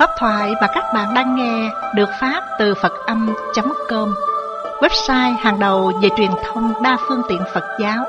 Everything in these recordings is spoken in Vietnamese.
Pháp thoại mà các bạn đang nghe được phát từ Phật-âm.com, website hàng đầu về truyền thông đa phương tiện Phật giáo.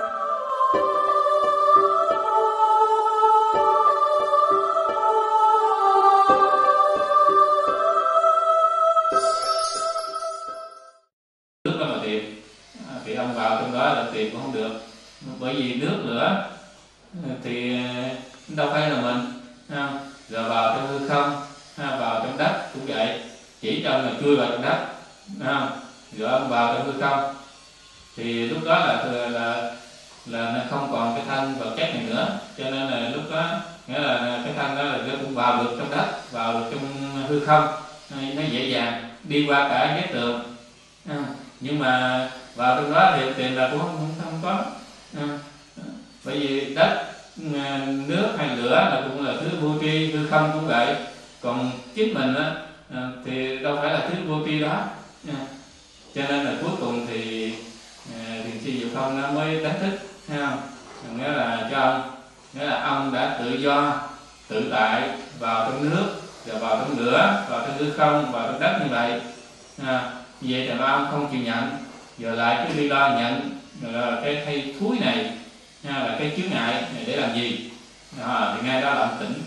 Nước đó mà tìm thì ông vào trong đó là tìm cũng không được, bởi vì nước lửa thì đâu phải là mình, rồi vào trong hư không, vào trong đất cũng vậy, chỉ trong là chui vào trong đất, rồi ông vào trong hư không thì lúc đó là nó không còn cái thân vật chất này nữa, cho nên là lúc đó nghĩa là cái thân đó là nó cũng vào được trong đất, vào được trong hư không, nó dễ dàng đi qua cả vách tường. Nhưng mà vào trong đó thì tiền là cũng không có, bởi vì đất, nước hay lửa là cũng là thứ vô tri, hư không cũng vậy, còn chính mình á thì đâu phải là thứ vô tri đó, cho nên là cuối cùng thì thiền sư Diệu Không nó mới đánh thức, thấy không? Nghĩa là cho ông, nghĩa là ông đã tự do tự tại vào trong nước, rồi vào trong lửa, vào trong hư không, vào trong đất như vậy. Vậy thì ông không chịu nhận, giờ lại cứ đi lo nhận là cái thay thúi này là cái chướng ngại này để làm gì, thì ngay đó là ông tỉnh,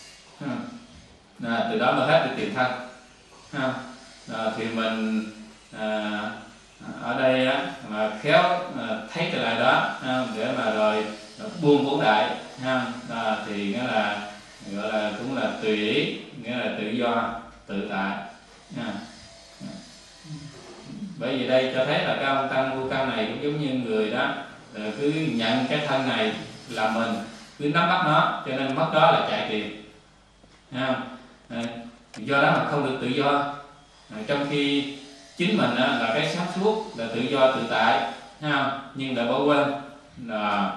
từ đó mới hết đi tìm thân. Thì mình ở đây á, mà khéo thấy trở lại đó để mà rồi buông bổn đại, thì nghĩa là gọi là cũng là tùy ý, nghĩa là tự do tự tại. Bởi vì đây cho thấy là cái ông tăng vô căn này cũng giống như người đó cứ nhận cái thân này là mình, cứ nắm bắt nó, cho nên mất đó là chạy tìm, do đó mà không được tự do, trong khi chính mình là cái sáng suốt, là tự do tự tại, nhưng đã bỏ quên là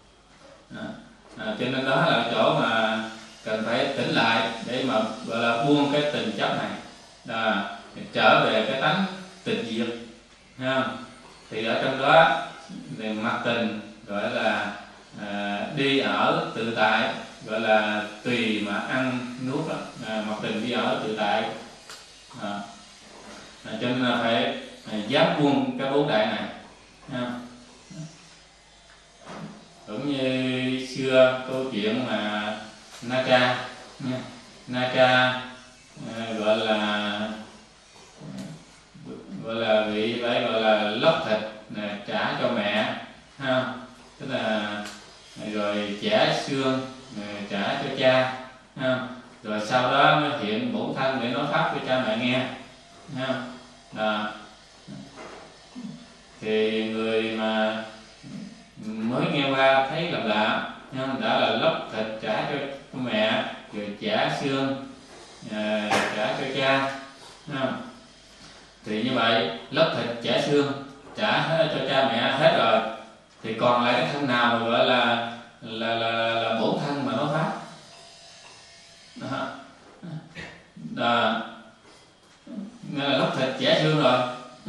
cho nên đó là chỗ mà cần phải tỉnh lại để mà gọi là buông cái tình chấp này, trở về cái tánh tịch diệt. Thì ở trong đó về mặt tình gọi là đi ở tự tại, gọi là tùy mà ăn nuốt, mặt tình đi ở tự tại, cho nên là phải dám buông cái bốn đại này. Cũng như xưa câu chuyện mà Na Tra gọi là bị phải gọi là lóc thịt trả cho mẹ, tức là rồi chẻ xương trả cho cha, rồi sau đó mới hiện bổn thân để nói pháp cho cha mẹ nghe. Thì người mà mới nghe qua thấy làm lạ, đã là lóc thịt trả cho mẹ, rồi chẻ xương trả cho cha, thì như vậy lóc thịt chẻ xương trả cho cha mẹ hết rồi, thì còn lại cái thân nào gọi là bổn thân mà nói pháp. Nghĩa là lóc thịt chẻ xương rồi,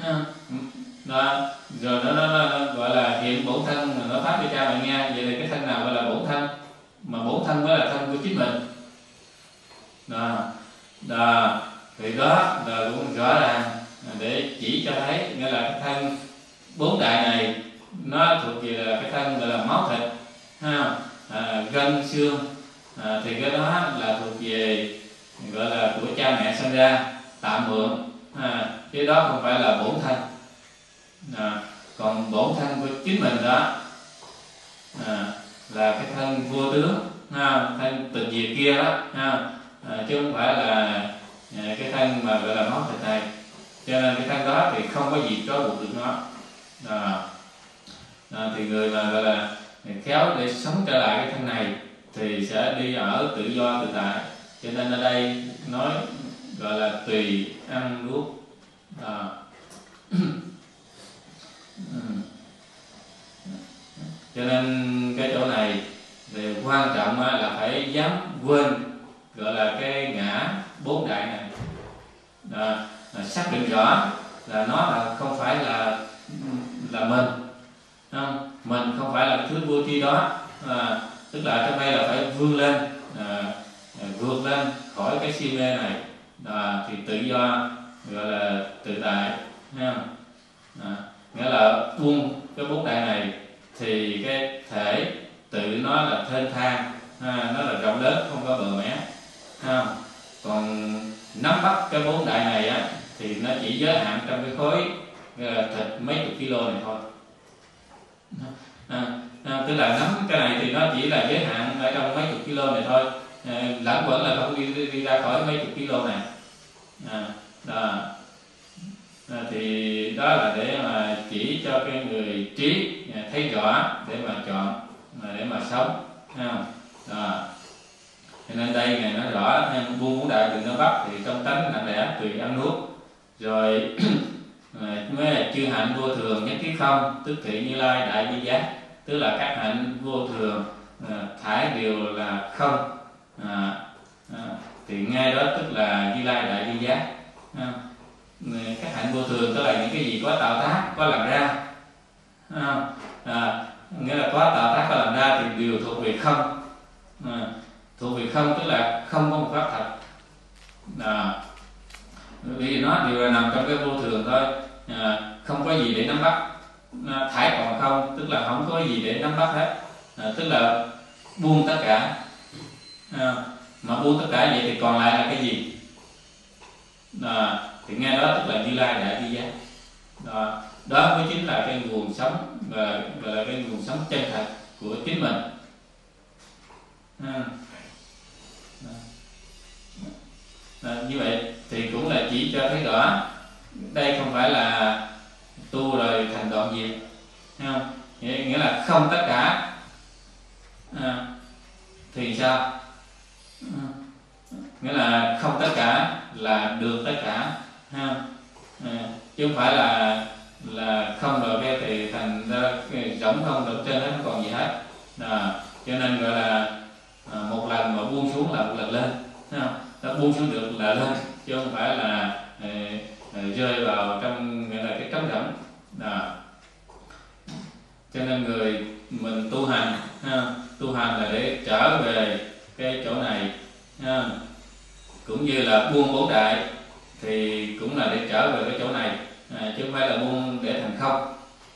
rồi nó gọi là hiện bổn thân mà nói pháp cho cha mẹ nghe. Vậy thì cái thân nào gọi là bổn thân, mà bổn thân mới là thân của chính mình. Thì đó là cũng rõ ràng để chỉ cho thấy, nghĩa là cái thân bốn đại này nó thuộc về là cái thân gọi là máu thịt, gân xương, thì cái đó là thuộc về gọi là của cha mẹ sinh ra tạm mượn, chứ đó không phải là bổn thân. Còn bổn thân của chính mình đó là cái thân vô tướng, thân tịch diệt kia đó, chứ không phải là cái thân mà gọi là máu thịt này. Cho nên cái thân đó thì không có gì trói buộc được nó. Thì người mà gọi là khéo để sống trở lại cái thân này thì sẽ đi ở tự do tự tại. Cho nên ở đây nói gọi là tùy ăn nuốt. Cho nên cái chỗ này thì quan trọng là phải dám quên gọi là cái ngã bốn đại này, xác định rõ là nó là không phải là mình, mình không phải là cái thứ vô tri đó, tức là trong đây là phải vươn lên, vượt lên khỏi cái si mê này, thì tự do, gọi là tự tại, thấy không? Nghĩa là buông cái bốn đại này thì cái thể tự nó là thênh thang, nó là rộng lớn, không có bờ mé, không? Còn nắm bắt cái bốn đại này á thì nó chỉ giới hạn trong cái khối thịt mấy chục kilo này thôi. Tức là nắm cái này thì nó chỉ là giới hạn ở trong mấy chục kilo này thôi, lẫn quẩn là không đi ra khỏi mấy chục kilo này. Thì đó là để mà chỉ cho cái người trí thấy rõ để mà chọn, để mà sống, không? Cho nên đây Ngài nói rõ buông bốn đại đừng nó bắt, thì trong tánh lặng lẽ tùy ăn nuốt. Rồi mới là chư hạnh vô thường nhất thiết không, tức thị Như Lai đại bi giác, tức là các hạnh vô thường thải đều là không, thì ngay đó tức là Như Lai đại bi giác. Các hạnh vô thường tức là những cái gì có tạo tác, có làm ra, nghĩa là có tạo tác, có làm ra thì đều thuộc về không. Thuộc về không tức là không có một pháp thật, vì nó đều là nằm trong cái vô thường thôi, không có gì để nắm bắt. Thải còn không tức là không có gì để nắm bắt hết, tức là buông tất cả. Mà buông tất cả vậy thì còn lại là cái gì? Thì nghe đó tức là Như Lai đại bi giác. Đó mới chính là cái nguồn sống, và gọi là cái nguồn sống chân thật của chính mình. Như vậy thì cũng là chỉ cho thấy rõ đây không phải là tu rồi thành đoạn diệt, không? Nghĩa là không tất cả, thì sao? Nghĩa là không tất cả là được tất cả, chứ không phải là không rồi cái thì thành ra rỗng không được, trên đó không còn gì hết. Cho nên gọi là một lần mà buông xuống là một lần lên, không? Nó buông xuống được là lên, chứ không phải là rơi vào trong gọi là cái trống rỗng. Cho nên người mình tu hành, tu hành là để trở về cái chỗ này, cũng như là buông bốn đại thì cũng là để trở về cái chỗ này, chứ không phải là buông để thành không.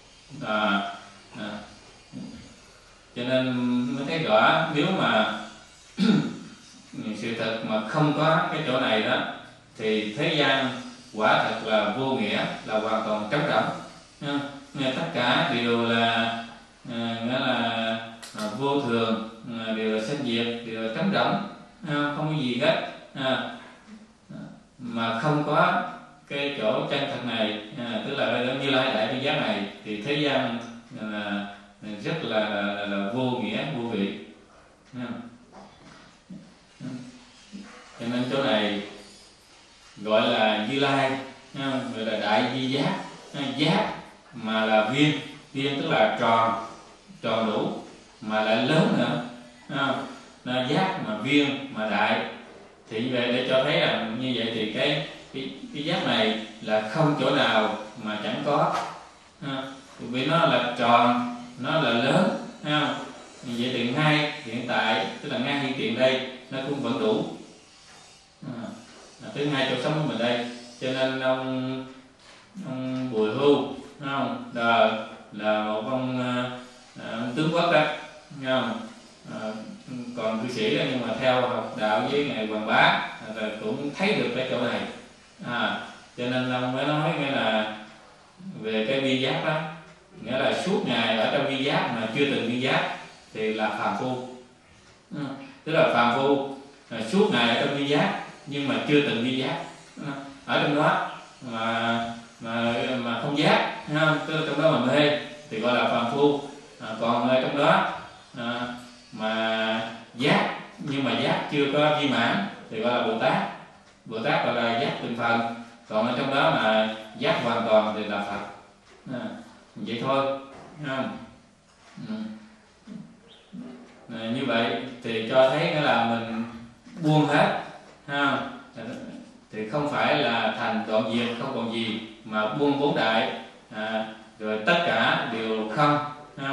Cho nên mới thấy rõ nếu mà sự thật mà không có cái chỗ này đó thì thế gian quả thật là vô nghĩa, là hoàn toàn trống rỗng. Tất cả đều là nghĩa là vô thường, đều là sinh diệt, đều là trống rỗng, không có gì hết. Mà không có cái chỗ chân thật này, tức là Như Lai đại bi giác này, thì thế gian là rất là vô nghĩa, vô vị. Cho nên chỗ này gọi là Như Lai, gọi là đại bi giác. Giác mà là viên, viên tức là tròn đủ mà lại lớn nữa, nó giác mà viên mà đại, thì như vậy để cho thấy là như vậy thì cái giác này là không chỗ nào mà chẳng có, vì nó là tròn, nó là lớn, vậy thì ngay hiện tại tức là ngay hiện tiền đây nó cũng vẫn đủ, thứ hai chỗ sống của mình đây. Cho nên ông Bùi Hưu, không, là một ông tướng quốc đó, không? Còn cư sĩ đó, nhưng mà theo học đạo với ngài Hoàng Bá là cũng thấy được cái chỗ này, cho nên ông mới nói nghĩa là về cái bi giác đó, nghĩa là suốt ngày ở trong bi giác mà chưa từng bi giác thì là phàm phu, tức là phàm phu suốt ngày ở trong bi giác nhưng mà chưa từng bi giác, ở trong đó mà không giác, tức là trong đó mà mê thì gọi là phàm phu. Còn ở trong đó mà giác nhưng mà giác chưa có viên mãn thì gọi là Bồ Tát. Bồ Tát gọi là giác từng phần. Còn ở trong đó mà giác hoàn toàn thì là Phật. Vậy thôi, như vậy thì cho thấy nghĩa là mình buông hết, thì không phải là thành đoạn diệt không còn gì, mà buông bốn đại, rồi tất cả đều không,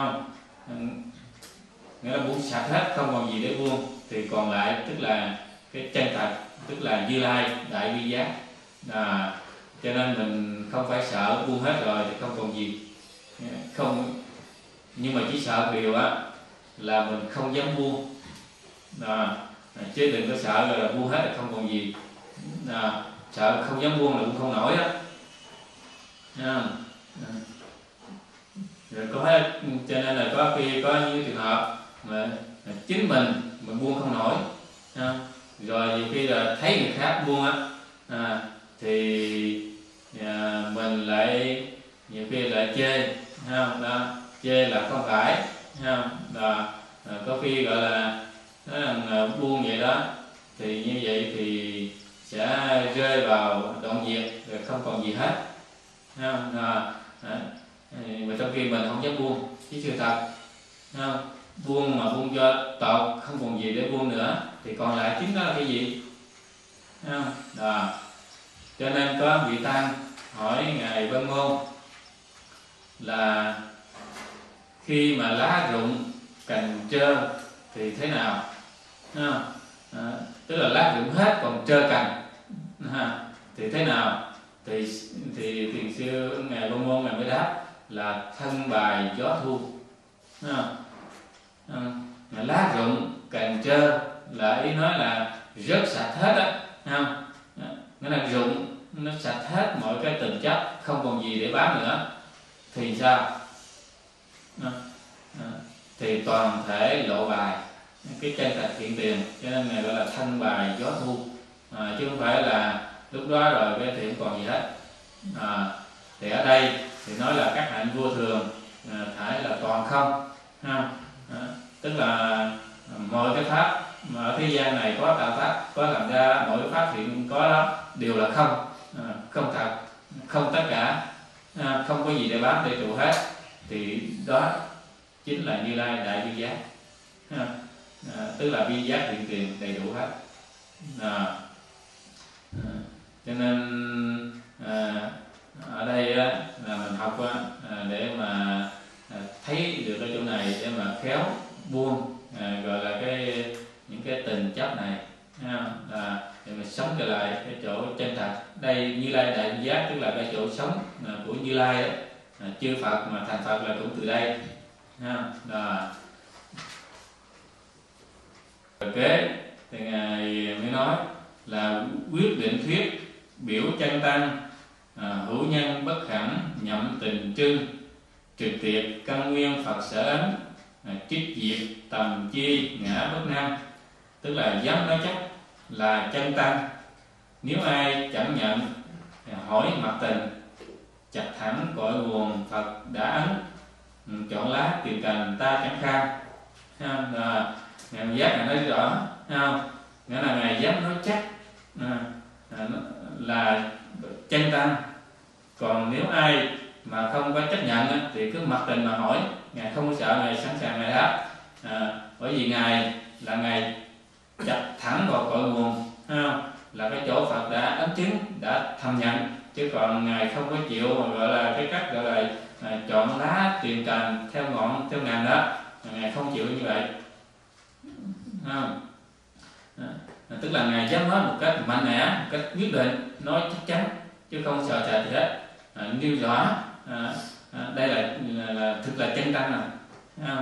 nghĩa là buông sạch hết, không còn gì để buông, thì còn lại tức là cái chân thật, tức là Như Lai đại bi giác. Cho nên mình không phải sợ buông hết rồi thì không còn gì, không, nhưng mà chỉ sợ điều là mình không dám buông, chứ đừng có sợ rồi là buông hết là không còn gì. Sợ không dám buông là buông không nổi đó. Rồi cho nên là có khi có những trường hợp mà chính mình buông không nổi, rồi nhiều khi là thấy người khác buông thì mình lại nhiều khi lại chê, chê là không phải, có khi gọi là buông vậy đó, thì như vậy thì sẽ rơi vào đoạn diệt rồi không còn gì hết, mà trong khi mình không dám buông. Chứ sự thật buông mà buông cho tột không còn gì để buông nữa thì còn lại chính đó là cái gì? Cho nên có vị tăng hỏi ngài Văn Môn là khi mà lá rụng cành trơ thì thế nào? Tức là lá rụng hết còn trơ cành thì thế nào? Thì thiền sư ngài Văn Môn ngài mới đáp là thân bài gió thu. Lá rụng cành trơ là ý nói là rớt sạch hết á, nghĩa là rụng nó sạch hết mọi cái tình chất, không còn gì để bám nữa thì sao? Thì toàn thể lộ bài cái chân thật hiện tiền, cho nên này gọi là thân bài gió thu, chứ không phải là lúc đó rồi cái thì không còn gì hết. Thì ở đây thì nói là các hạnh vô thường phải là toàn không, tức là mọi cái pháp mà ở thế gian này có tạo tác, có làm ra, mọi cái pháp hiện có đó đều là không, không thật, không tất cả, không có gì để bám để trụ hết, thì đó chính là Như Lai đại bi giác, tức là bi giác hiện tiền đầy đủ hết. Cho nên ở đây là mình học để mà thấy được ở chỗ này để mà khéo buông, gọi là những cái tình chấp này, để mà sống trở lại cái chỗ chân thật. Đây Như Lai đại bi giác tức là cái chỗ sống của Như Lai đó, chư Phật mà thành Phật là cũng từ đây. Kế thì ngài mới nói là quyết định thuyết biểu chân tăng, hữu nhân bất khẳng nhậm tình trưng, trực tiệt căn nguyên Phật sở ấn, trích diệt tầm chi ngã bất năng, tức là dám nói chắc là chân tăng. Nếu ai chẳng nhận hỏi mặt tình, chặt thẳng cội nguồn Phật đã ấn, chọn lá tìm cành ta chẳng kham. Ngài giác ngài nói rõ, nghĩa là ngài dám nói chắc là chân tăng. Còn nếu ai mà không có chấp nhận thì cứ mặc tình mà hỏi, ngài không có sợ, ngài sẵn sàng ngài đáp, bởi vì ngài là ngài chặt thẳng vào cội nguồn, là cái chỗ Phật đã ấn chứng, đã thầm nhận, chứ còn ngài không có chịu mà gọi là cái cách gọi là chọn lá tìm cành theo ngọn theo ngành đó, ngài không chịu như vậy. Tức là ngài dám nói một cách mạnh mẽ, một cách quyết định, nói chắc chắn chứ không sợ sệt gì hết, nêu rõ đây là thực là chân tăng này.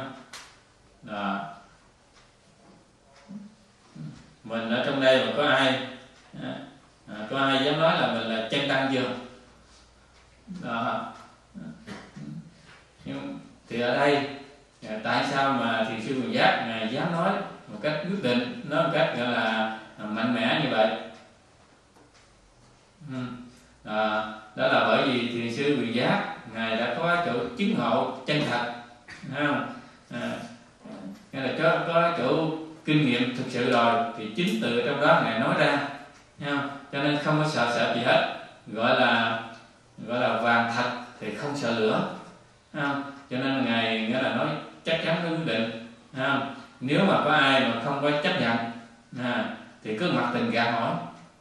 Mình ở trong đây mà có ai dám nói là mình là chân tăng chưa? Thì ở đây tại sao mà thiền sư Quyền Giác ngài dám nói một cách quyết định, nói một cách gọi là mạnh mẽ như vậy? Đó là bởi vì thiền sư Quyền Giác ngài đã có chỗ chứng ngộ chân thật, nghĩa là có chỗ kinh nghiệm thực sự rồi, thì chính từ trong đó ngài nói ra, cho nên không có sợ sệt gì hết, gọi là vàng thật thì không sợ lửa, cho nên ngài nghĩa là nói chắc chắn cái quyết định. Nếu mà có ai mà không có chấp nhận thì cứ mặc tình gạt hỏi,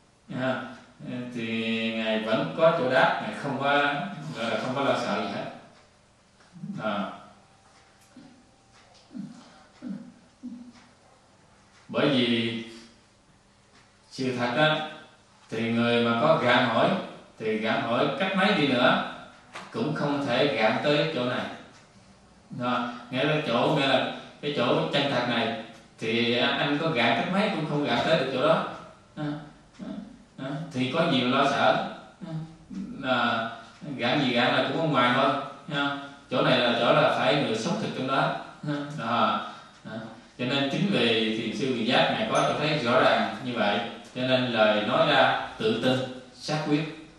thì ngài vẫn có chỗ đáp, ngài không có lo sợ gì hết. Bởi vì sự thật á, thì người mà có gạn hỏi thì gạn hỏi cách mấy đi nữa cũng không thể gạn tới chỗ này. Nghĩa là cái chỗ chân thật này thì anh có gạn cách mấy cũng không gạn tới được chỗ đó. Thì có gì mà lo sợ. Gạn gì gạn là cũng ở ngoài thôi. Chỗ này là chỗ là phải người sống thực trong đó. Cho nên chính vì thiền sư Vị Giác ngài có cho thấy rõ ràng như vậy, cho nên lời nói ra tự tin xác quyết,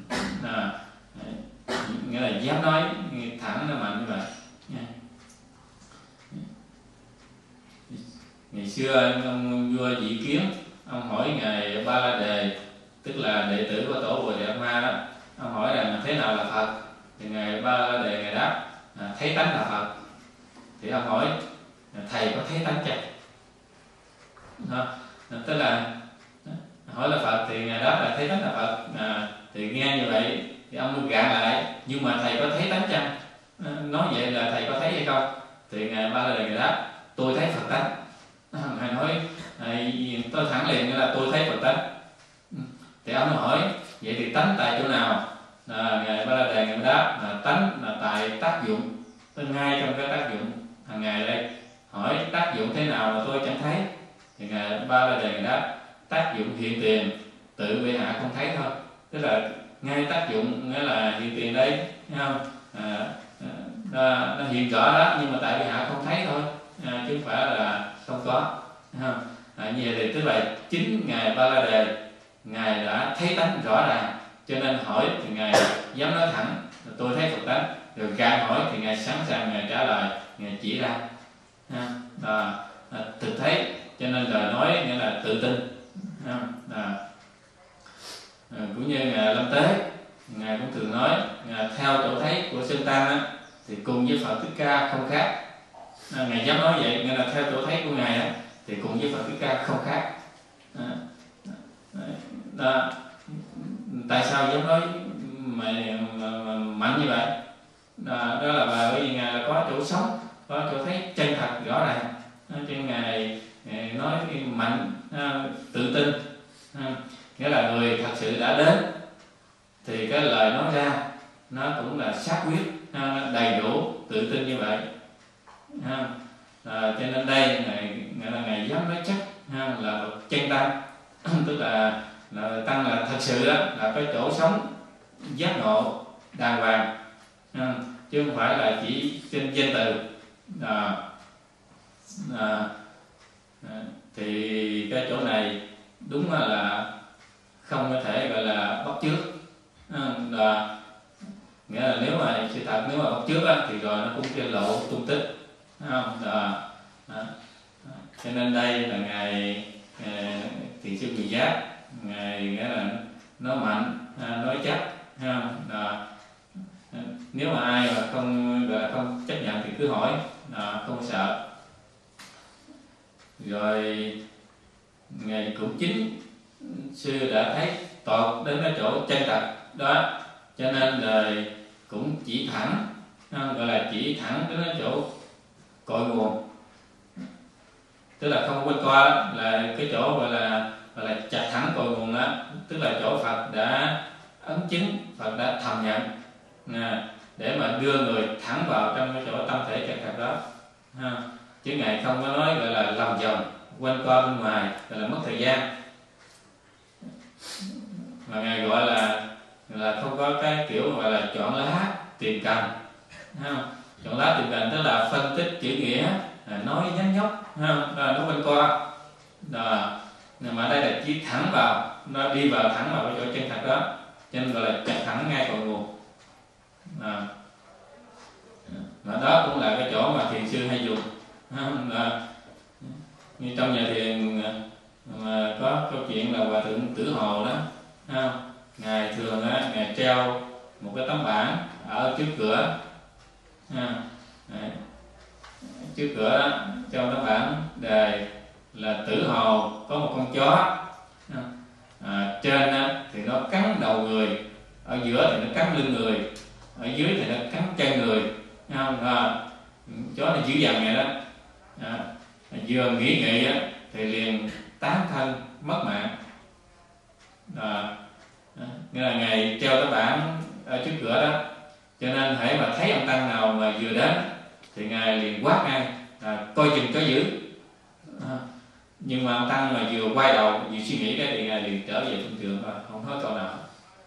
nghĩa là dám nói thẳng nó mạnh như vậy. Ngày xưa ông vua Dị Kiến, ông hỏi ngài Ba La Đề, tức là đệ tử của tổ Bồ Đề Ma đó, ông hỏi rằng thế nào là Phật, thì ngài Ba La Đề ngài đáp thấy tánh là Phật. Thì ông hỏi thầy có thấy tánh chăng? Tức là hỏi là Phật thì ngài đáp là thấy tánh là Phật. Thì nghe như vậy thì ông mới gạn lại, nhưng mà thầy có thấy tánh chăng? Nói vậy là thầy có thấy hay không? Thì ngài Ba La Đề ngài đáp tôi thấy Phật tánh. Ngài nói tôi thẳng liền nghĩa là tôi thấy Phật tánh. Thì ông hỏi vậy thì tánh tại chỗ nào? Ngài Ba La Đề ngài đáp là tánh là tại tác dụng, tôi ngay trong cái tác dụng hàng ngày đây. Hỏi tác dụng thế nào mà tôi chẳng thấy? Thì ngài Ba La Đề ngài đáp tác dụng hiện tiền tự vị hạ không thấy thôi. Tức là ngay tác dụng nghĩa là hiện tiền đây, thấy không? Nó hiện rõ đó, nhưng mà tại vị hạ không thấy thôi, chứ không phải là không có, thấy không? Như vậy thì tức là chính ngài Ba La Đề ngài đã thấy tánh rõ ràng, cho nên hỏi thì ngài dám nói thẳng tôi thấy Phật tánh. Rồi gạn hỏi thì ngài sẵn sàng ngài trả lời, ngài chỉ ra thực thấy, cho nên lời nói nghĩa là tự tin. Cũng như ngài Lâm Tế, ngài cũng thường nói theo chỗ thấy của Sơn Tăng á, thì cùng với Phật Thích Ca không khác. Ngài dám nói vậy, nghĩa là theo chỗ thấy của ngài á, thì cùng với Phật Thích Ca không khác. Tại sao dám nói mạnh như vậy? Đó là bởi vì ngài là có chỗ sống, có chỗ thấy chân thật rõ ràng, cho nên ngài nói mạnh, tự tin. Nghĩa là người thật sự đã đến thì cái lời nói ra nó cũng là xác quyết, nó đầy đủ tự tin như vậy. Cho nên đây ngài dám nói chắc là chân tăng, tức là tăng là thật sự đó, là cái chỗ sống giác ngộ đàng hoàng, chứ không phải là chỉ trên danh từ. Thì cái chỗ này đúng là không có thể gọi là bắt chước. Nghĩa là nếu mà sự thật nếu mà bắt chước á, thì rồi nó cũng trên lộ tung tích, không? Cho nên đây là ngài thiền sư Vị Giác, ngài nghĩa là nói mạnh, nói chắc, không? Nếu mà ai mà không chấp nhận thì cứ hỏi, không sợ. Rồi ngài cũng chính sư đã thấy tột đến cái chỗ chân thật đó, cho nên lời cũng chỉ thẳng, gọi là chỉ thẳng đến cái chỗ cội nguồn, tức là không quanh co, là cái chỗ gọi là chặt thẳng cội nguồn đó, tức là chỗ Phật đã ấn chứng, Phật đã thầm nhận, để mà đưa người thẳng vào trong cái chỗ tâm thể chân thật đó. Chứ ngài không có nói gọi là lòng vòng quanh co bên ngoài, gọi là mất thời gian, mà ngài gọi là không có cái kiểu gọi là chọn lá tìm cành, chọn lá tìm cành tức là phân tích chữ nghĩa, nói nhắn nhóc, nói quanh co. Mà đây là chỉ thẳng vào, nó đi vào thẳng vào cái chỗ chân thật đó, cho nên gọi là chặt thẳng ngay cội nguồn. Mà đó cũng là cái chỗ mà thiền sư hay dùng. Như trong nhà thiền mà có câu chuyện là Hòa Thượng Tử Hồ đó, ngài thường ngài treo một cái tấm bảng ở trước cửa, trước cửa đó, treo tấm bảng đề là Tử Hồ có một con chó, trên thì nó cắn đầu người, ở giữa thì nó cắn lưng người, ở dưới thì nó cắn chân người, chó này dữ dằn vậy đó. Vừa nghĩ nghị thì liền tán thân mất mạng. Nghĩa là Ngài treo tấm bảng ở trước cửa đó, cho nên hễ mà thấy ông tăng nào mà vừa đến thì Ngài liền quát ngay, coi chừng cho giữ. Nhưng mà ông tăng mà vừa quay đầu vừa suy nghĩ cái thì Ngài liền trở về phương trường rồi, không nói câu nào.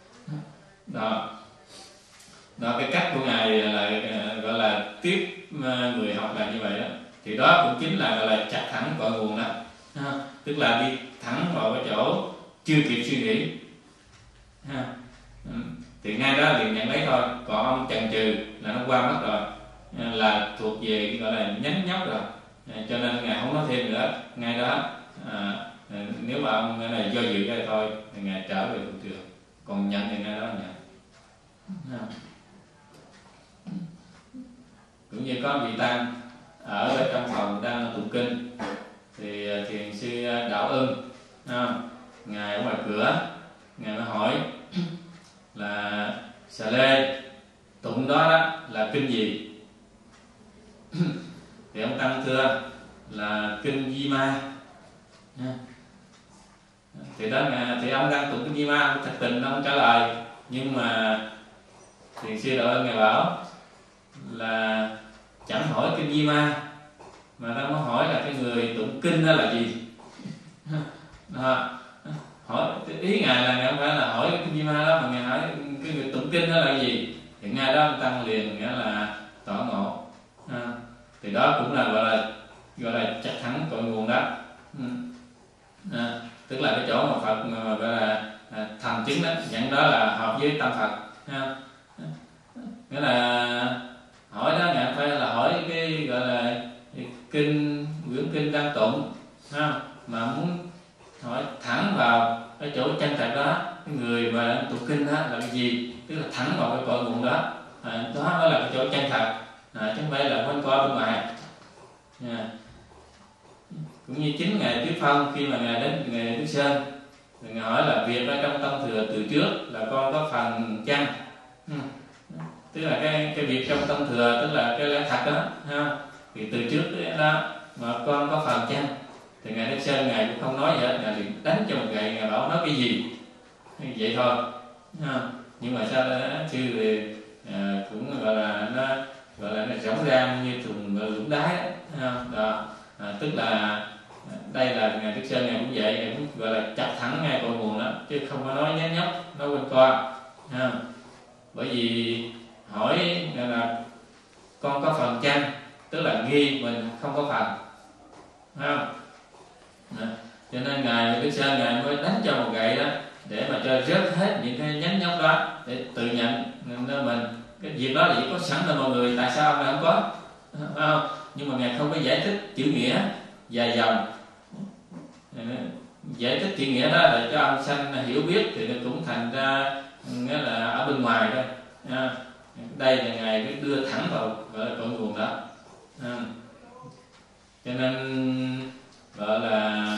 Đó cái cách của Ngài là gọi là tiếp người học là như vậy đó. Thì đó cũng chính là gọi là chặt thẳng cội nguồn đó, tức là đi thẳng vào cái chỗ chưa kịp suy nghĩ. Thì ngay đó liền nhận lấy thôi, còn ông chần chừ là nó qua mất rồi, là thuộc về gọi là nhánh nhóc rồi, cho nên Ngài không nói thêm nữa. Ngay đó nếu mà ông cái này do dự cái thôi thì Ngài trở về phương trường, còn nhận thì ngay đó nhận. Cũng như có vị tăng ở trong phòng đang tụng kinh thì thiền sư Đạo Ưng, Ngài ở ngoài cửa, Ngài mới hỏi là xà lê tụng đó là kinh gì? Thì ông tăng thưa là kinh Di Ma. Thì ông đang tụng kinh Di Ma, thật tình ông trả lời, nhưng mà thiền sư Đạo Ưng Ngài bảo là chẳng hỏi kinh Di Ma, mà ta mới hỏi là cái người tụng kinh đó là gì. Hỏi ý Ngài là Ngài không phải là hỏi cái kinh Di Ma đó, mà Ngài hỏi cái người tụng kinh đó là gì. Thì ngay đó ông tăng liền nghĩa là tỏ ngộ. Thì đó cũng là gọi là chặt thẳng cội nguồn đó. Tức là cái chỗ mà Phật mà gọi là thành chứng đó, nhận đó là hợp với tâm Phật. Nghĩa là hỏi đó Ngài phải là hỏi cái gọi là kinh quyển kinh đang tụng, mà muốn hỏi thẳng vào cái chỗ chân thật đó, cái người mà đang tụng kinh đó là cái gì, tức là thẳng vào cái cội nguồn đó, đó mới là cái chỗ chân thật, chứ không phải là quanh co bên ngoài. Cũng như chính Ngài Thuyết Phong khi mà Ngài đến Ngài Đức Sơn, Ngài hỏi là việc ở trong tông thừa từ trước là con có phần chăng, tức là cái việc trong tông thừa tức là cái lẽ thật đó, thì từ trước đó mà con có phần chăng. Thì Ngài Đức Sơn Ngài cũng không nói gì hết, Ngài liền đánh cho một gậy, Ngài bảo nói cái gì vậy thôi. Nhưng mà sao đó, sư thì cũng gọi là nó rỗng rang như thùng lũng đáy đó. Tức là đây là Ngài Đức Sơn Ngài cũng vậy, Ngài cũng gọi là chặt thẳng ngay cội nguồn đó, chứ không có nói nhát nhóc, nói quanh co. Bởi vì hỏi là con có phần chăng, tức là nghi mình không có phần, cho nên Ngài Đức Sơn Ngài mới đánh cho một gậy đó để mà cho rớt hết những cái nhánh nhóc đó, để tự nhận mình cái việc đó là chỉ có sẵn là mọi người, tại sao mà không có, nhưng mà Ngài không có giải thích chữ nghĩa dài dòng. Giải thích chữ nghĩa đó để cho ông sanh hiểu biết thì nó cũng thành ra nghĩa là ở bên ngoài thôi. Đây là Ngài mới đưa thẳng vào gọi là cội nguồn đó. Cho nên gọi là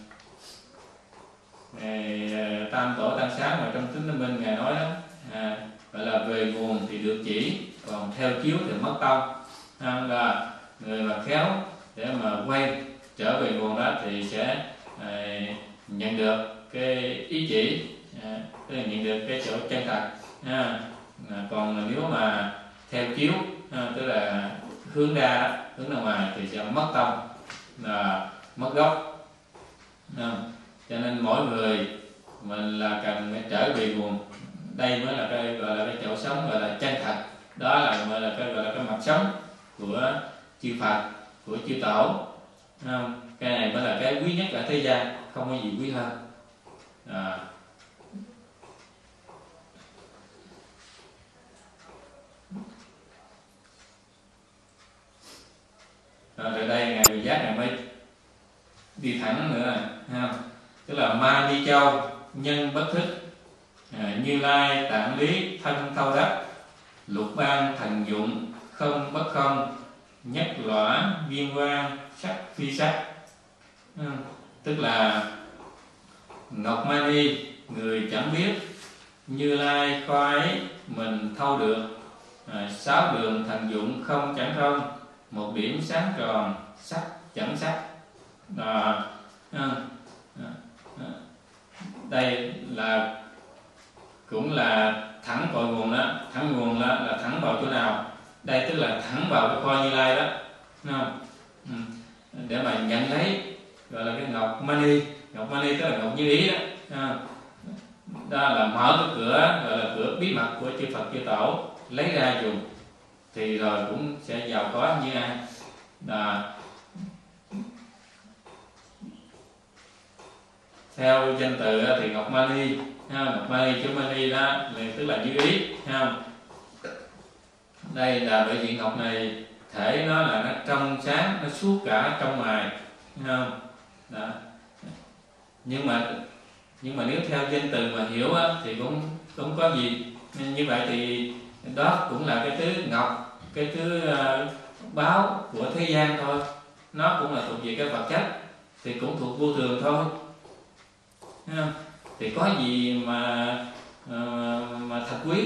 Ngài Tam Tổ Tăng Sáng mà trong Tính Tâm Minh Ngài nói đó, gọi là về nguồn thì được chỉ, còn theo chiếu thì mất tông. Là người mà khéo để mà quay trở về nguồn đó thì sẽ nhận được cái ý chỉ, tức là nhận được cái chỗ chân thật. Còn nếu mà theo chiếu, tức là hướng ra ngoài thì sẽ mất tông, là mất gốc. Cho nên mỗi người mình là cần phải trở về nguồn. Đây mới là cái gọi là cái chỗ sống gọi là chân thật. Đó là gọi là cái mặt sống của chư Phật, của chư Tổ. Cái này mới là cái quý nhất ở thế gian, không có gì quý hơn. Rồi đây Ngài Vị Giác Ngài mới đi thẳng nữa, tức là Ma Ni Châu nhân bất thức, Như Lai tạng lý thân thâu đắc, lục ban thần dụng không bất không, nhất lõa viên quang sắc phi sắc. Tức là Ngọc Mani người chẳng biết, Như Lai kho ấy mình thâu được, sáu đường thần dụng không chẳng không, một điểm sáng tròn sắc chẳng sắc. Đây là cũng là thẳng cội nguồn đó. Thẳng nguồn là thẳng vào chỗ nào? Đây tức là thẳng vào cái kho Như Lai đó, đúng không? Để mà nhận lấy, gọi là cái ngọc mani. Ngọc mani tức là ngọc như ý đó. Đó là mở cái cửa, gọi là cửa bí mật của chư Phật chư Tổ, lấy ra dùng thì rồi cũng sẽ giàu có như ai. Theo danh từ thì ngọc mani, ngọc mani chữ mani đó tức là như ý, đây là bởi vì ngọc này thể nó là nó trong sáng, nó suốt cả trong ngoài, không? Đó. Nhưng mà nếu theo danh từ mà hiểu á, thì cũng không có gì. Như vậy thì đó cũng là cái thứ ngọc, cái thứ báo của thế gian thôi. Nó cũng là thuộc về cái vật chất, thì cũng thuộc vô thường thôi. Thì có gì mà thật quý,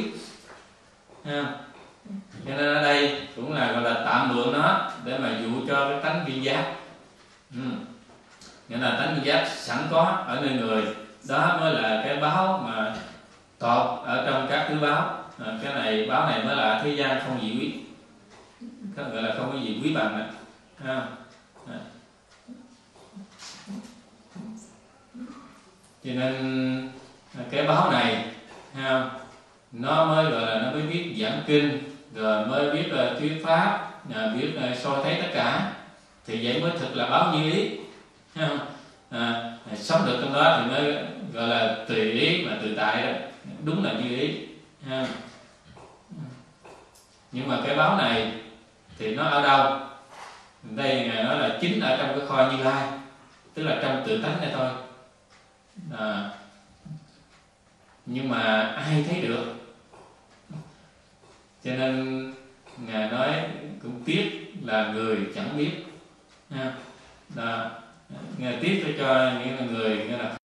cho nên ở đây cũng là gọi là tạm mượn nó để mà dụ cho cái tánh viên giác. Nghĩa là tánh viên giác sẵn có ở nơi người, đó mới là cái báo mà tột ở trong các thứ báo. Cái này báo này mới là thế gian không gì quý, gọi là không có gì quý bằng đó. Cho nên cái báo này nó mới gọi là nó mới biết giảng kinh, rồi mới biết thuyết pháp, biết soi thấy tất cả, thì vậy mới thực là báo như ý. Sống được trong đó thì mới gọi là tùy ý mà tự tại đó, đúng là như ý. Nhưng mà cái báo này thì nó ở đâu? Đây Ngài nói là chính ở trong cái kho Như Lai, tức là trong tự tánh này thôi. Nhưng mà ai thấy được? Cho nên Ngài nói cũng tiếc là người chẳng biết. Ngài tiếc cho những người